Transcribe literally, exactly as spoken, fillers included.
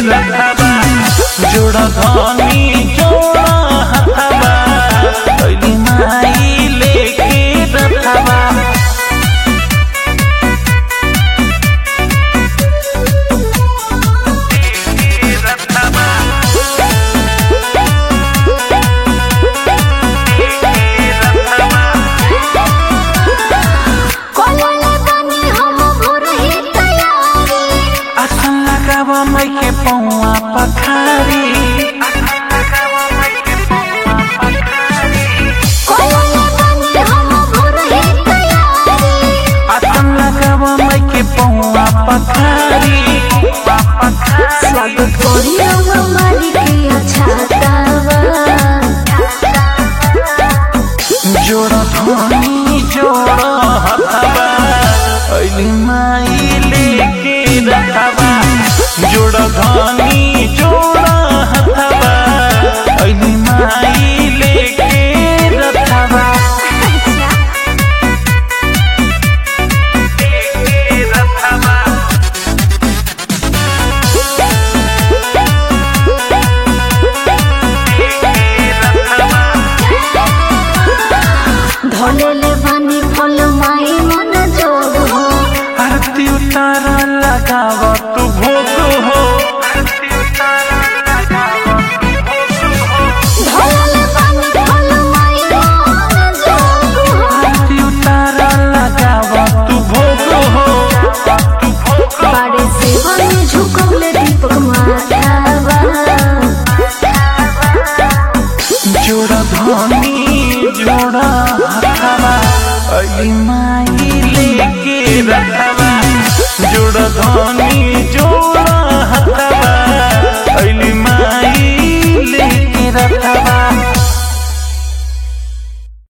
रखबा जोड़ा धनी जोड़ा हथबा अली माई लेके रखबा माई के पौआ पखारी आतन लगावा माई के पौआ पखारी स्वागत करी हमारी के छातावा जोड़ा धनी जोड़ा हथबा अली माई लेके रखबा जोड़ा धनी जोड़ा